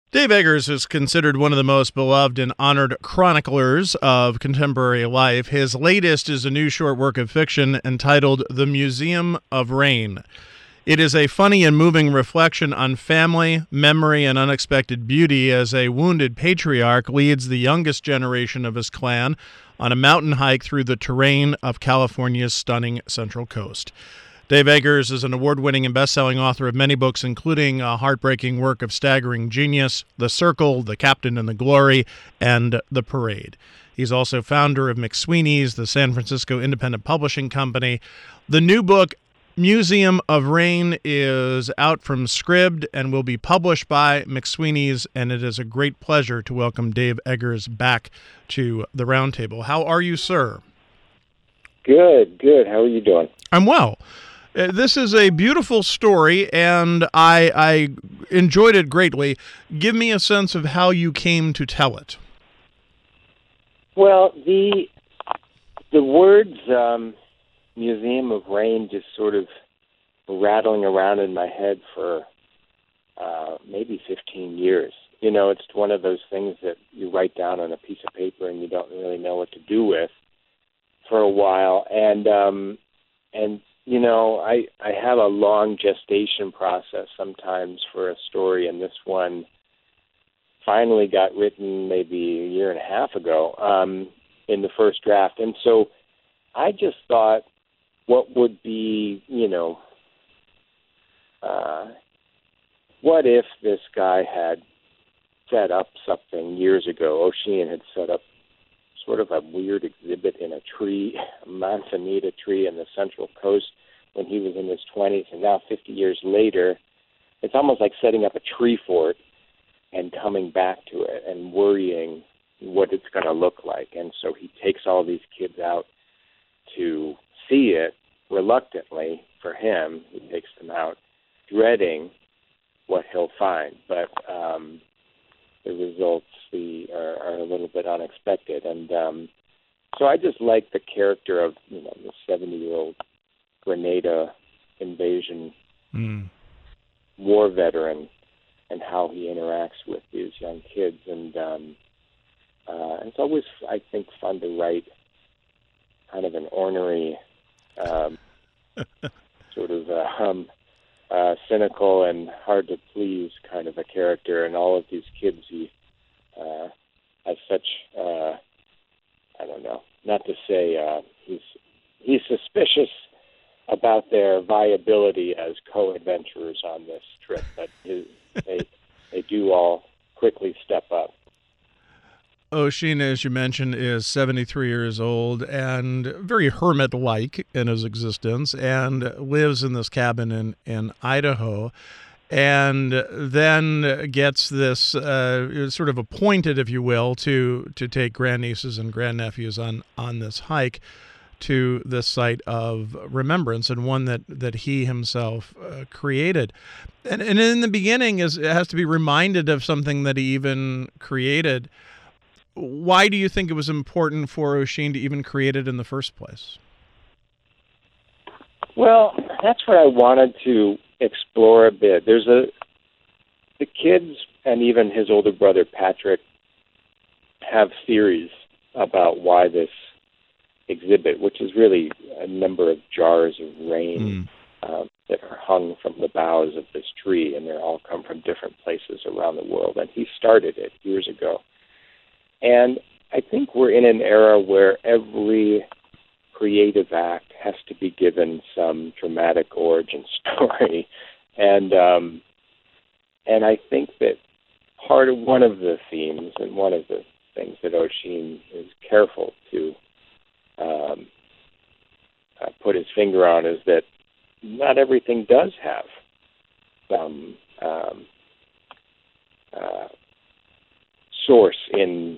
Dave Eggers is considered one of the most beloved and honored chroniclers of contemporary life. His latest is a new short work of fiction entitled The Museum of Rain. It is a funny and moving reflection on family, memory, and unexpected beauty as a wounded patriarch leads the youngest generation of his clan on a mountain hike through the terrain of California's stunning Central Coast. Dave Eggers is an award-winning and best-selling author of many books, including a heartbreaking work of staggering genius, The Circle, The Captain and the Glory, and The Parade. He's also founder of McSweeney's, the San Francisco independent publishing company. The new book, Museum of Rain, is out from Scribd and will be published by McSweeney's, and it is a great pleasure to welcome Dave Eggers back to the Roundtable. How are you, sir? Good. How are you doing? I'm well. This is a beautiful story, and I enjoyed it greatly. Give me a sense of how you came to tell it. Well, the words Museum of Rain just sort of were rattling around in my head for maybe 15 years. You know, it's one of those things that you write down on a piece of paper and you don't really know what to do with for a while. And you know, I have a long gestation process sometimes for a story, and this one finally got written maybe a year and a half ago in the first draft. And so I just thought, what would be, what if this guy had set up something years ago? Oisin had set up sort of a weird exhibit in a tree, a manzanita tree in the Central Coast when he was in his 20s, and now 50 years later, it's almost like setting up a tree fort and coming back to it and worrying what it's going to look like. And so he takes all these kids out to see it reluctantly for him. He takes them out dreading what he'll find, but the results are a little bit unexpected. And so I just like the character of the 70-year-old Grenada invasion war veteran and how he interacts with these young kids. And it's always, I think, fun to write kind of an ornery, sort of cynical and hard to please kind of a character. And all of these kids, he has such, I don't know, not to say he's suspicious about their viability as co-adventurers on this trip, but they do all quickly step up. Oisin, as you mentioned, is 73 years old and very hermit-like in his existence and lives in this cabin in Idaho, and then gets this sort of appointed, if you will, to take grandnieces and grandnephews on this hike to this site of remembrance, and one that he himself created. And in the beginning, it has to be reminded of something that he even created. Why do you think it was important for Oisin to even create it in the first place? Well, that's what I wanted to explore a bit. The kids and even his older brother Patrick have theories about why this exhibit, which is really a number of jars of rain that are hung from the boughs of this tree, and they all come from different places around the world. And he started it years ago. And I think we're in an era where every creative act has to be given some dramatic origin story. And I think that one of the themes and one of the things that Oisin is careful to put his finger on is that not everything does have some source in,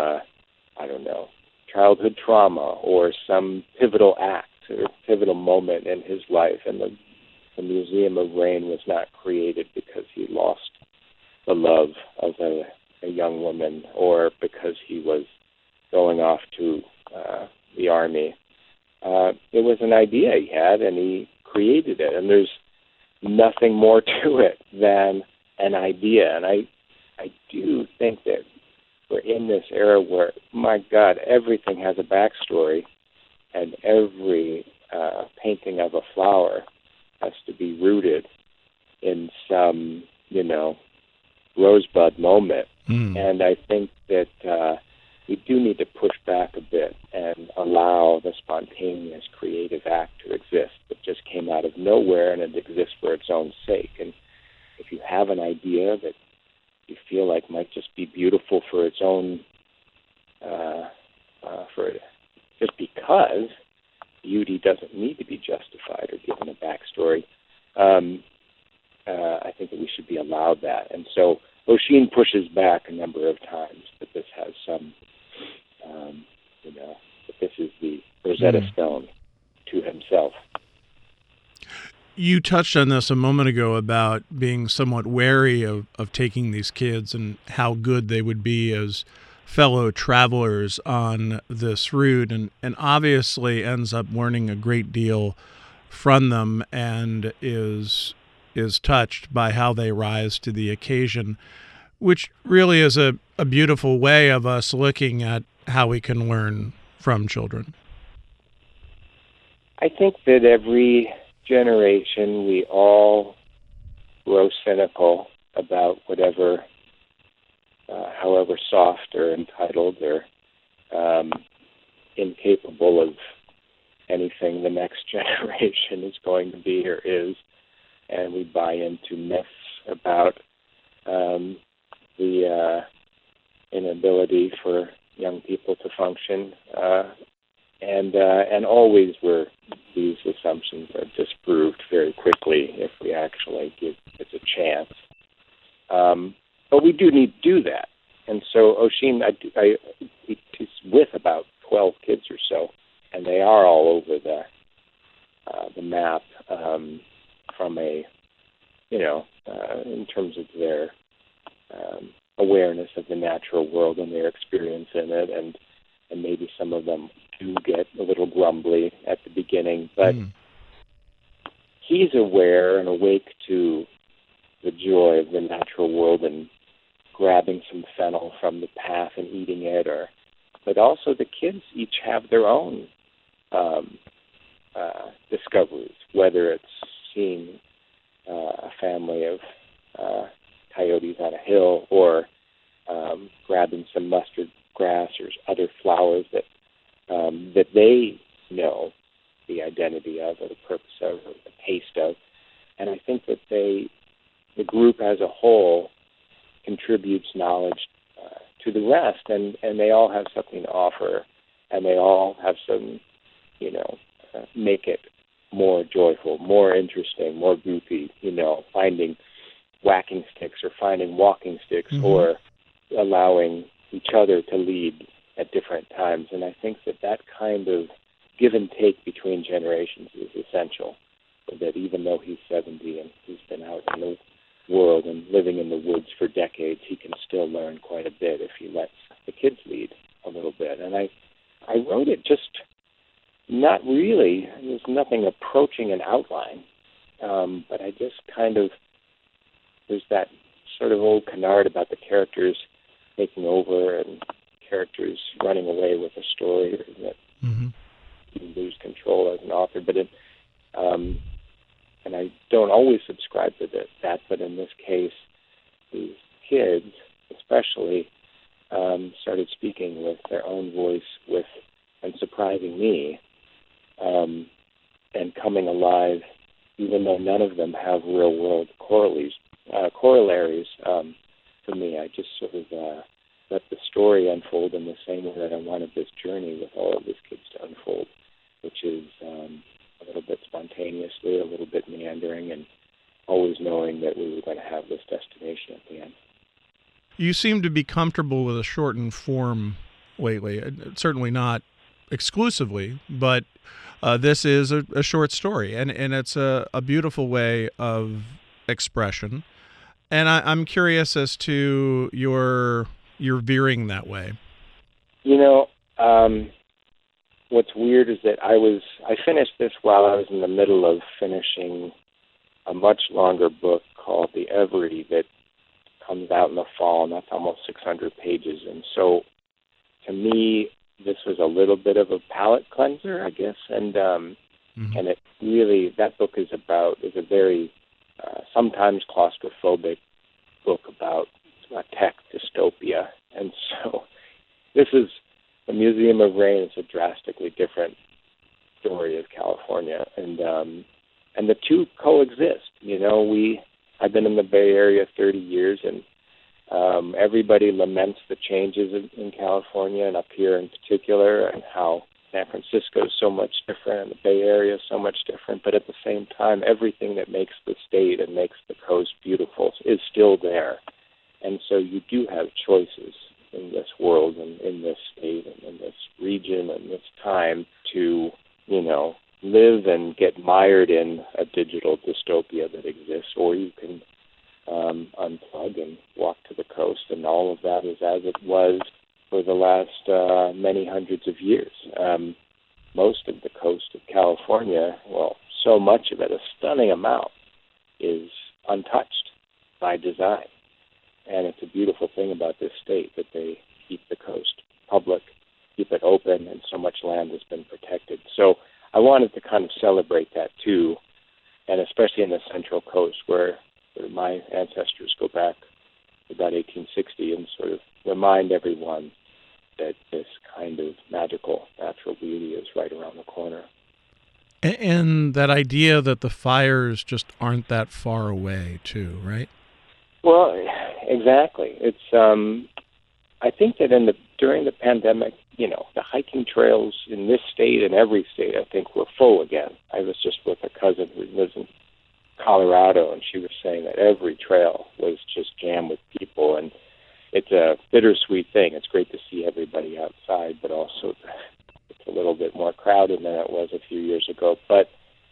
childhood trauma or some pivotal act or pivotal moment in his life. And the Museum of Rain was not created because he lost the love of a young woman or because he was going off to the army. It was an idea he had, and he created it. And there's nothing more to it than an idea. And I do think that we're in this era where, my God, everything has a backstory, and every painting of a flower has to be rooted in some, rosebud moment. And I think that we do need to push back a bit and allow the spontaneous creative act to exist that just came out of nowhere and it exists for its own sake. And if you have an idea that you feel like might just be beautiful for its own, just because beauty doesn't need to be justified or given a backstory, I think that we should be allowed that. And so Oisin pushes back a number of times that this has some, that this is the Rosetta Stone to himself. You touched on this a moment ago about being somewhat wary of taking these kids and how good they would be as fellow travelers on this route, and obviously ends up learning a great deal from them and is touched by how they rise to the occasion, which really is a beautiful way of us looking at how we can learn from children. I think that every generation we all grow cynical about whatever, however soft or entitled or incapable of anything the next generation is going to be or is, and we buy into myths about the inability for young people to function, and always where these assumptions are disproved very quickly if we actually give it a chance. But we do need to do that. And so Oisin, he's with about 12 kids or so, and they are all over the map from a, in terms of their awareness of the natural world and their experience in it, and maybe some of them do get a little grumbly at the beginning, but he's aware and awake to the joy of the natural world and grabbing some fennel from the path and eating it, but also the kids each have their own discoveries, whether it's seeing a family of coyotes on a hill or grabbing some mustard grass or other flowers that they know the identity of or the purpose of or the taste of. And I think that the group as a whole contributes knowledge to the rest, and they all have something to offer, and they all have some, make it more joyful, more interesting, more goofy, finding whacking sticks or finding walking sticks or allowing each other to lead at different times. And I think that kind of give and take between generations is essential, so that even though he's 70 and he's been out in the world and living in the woods for decades, he can still learn quite a bit if he lets the kids lead a little bit. And I wrote it just not really, there's nothing approaching an outline, but I just kind of, there's that sort of old canard about the characters taking over and characters running away with a story, or that you lose control as an author. But and I don't always subscribe to that, but in this case, these kids especially started speaking with their own voice and surprising me, and coming alive, even though none of them have real-world corollaries. For me, I just sort of let the story unfold in the same way that I wanted this journey with all of these kids to unfold, which is a little bit spontaneously, a little bit meandering, and always knowing that we were going to have this destination at the end. You seem to be comfortable with a shortened form lately. Certainly not exclusively, but this is a short story, and it's a beautiful way of expression. And I'm curious as to your veering that way. What's weird is that I finished this while I was in the middle of finishing a much longer book called The Every that comes out in the fall, and that's almost 600 pages. And so, to me, this was a little bit of a palate cleanser, I guess. And and it really, that book is a very sometimes claustrophobic book about tech dystopia. And so, this is the Museum of Rain. Is a drastically different story of California, and the two coexist. I've been in the Bay Area 30 years, and everybody laments the changes in California and up here in particular, and how San Francisco is so much different and the Bay Area is so much different. But at the same time, everything that makes the state and makes the coast beautiful is still there. And so you do have choices in this world and in this state and in this region and this time to, live and get mired in a digital dystopia that exists, or you can unplug and walk to the coast, and all of that is as it was for the last many hundreds of years. Most of the coast of California, so much of it, a stunning amount, is untouched by design. And it's a beautiful thing about this state that they keep the coast public, keep it open, and so much land has been protected. So I wanted to kind of celebrate that too, and especially in the Central Coast where my ancestors go back to about 1860, and sort of remind everyone that this kind of magical natural beauty is right around the corner. And that idea that the fires just aren't that far away too, right? Well, exactly. It's I think that during the pandemic, the hiking trails in this state and every state, I think, were full again. I was just with a cousin who lives in Colorado, and she was saying that every trail was just jammed with people, and it's a bittersweet thing. It's great to see everybody outside, but also it's a little bit more crowded than it was a few years ago. But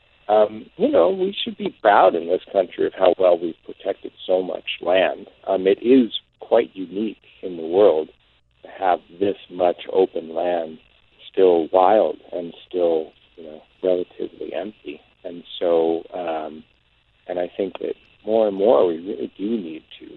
we should be proud in this country of how well we've protected so much land. It is quite unique in the world to have this much open land still wild and still, relatively empty. And so, and I think that more and more we really do need to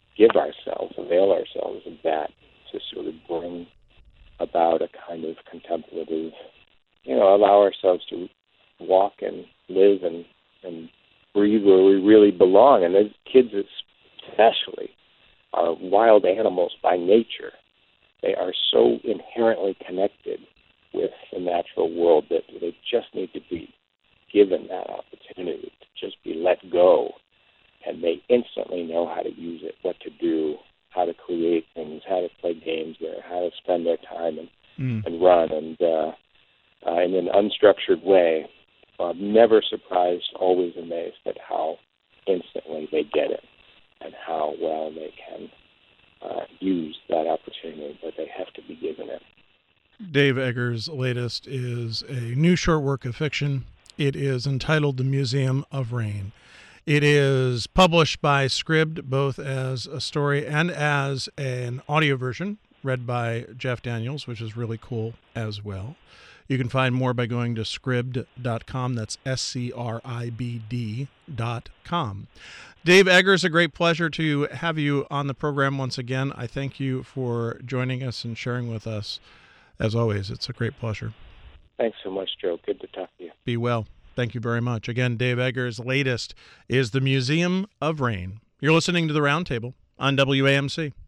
avail ourselves of that to sort of bring about a kind of contemplative, allow ourselves to walk and live and breathe where we really belong. And as kids especially are wild animals by nature. They are so inherently connected with the natural world that they just need to be given that opportunity to just be let go, and they instantly know how to use it, what to do, how to create things, how to play games there, how to spend their time and run, and in an unstructured way. I'm never surprised, always amazed at how instantly they get it and how well they can use that opportunity, but they have to be given it. Dave Eggers' latest is a new short work of fiction. It is entitled The Museum of Rain. It is published by Scribd, both as a story and as an audio version, read by Jeff Daniels, which is really cool as well. You can find more by going to scribd.com. That's SCRIBD.com. Dave Eggers, a great pleasure to have you on the program once again. I thank you for joining us and sharing with us. As always, it's a great pleasure. Thanks so much, Joe. Good to talk to you. Be well. Thank you very much. Again, Dave Eggers' latest is The Museum of Rain. You're listening to The Roundtable on WAMC.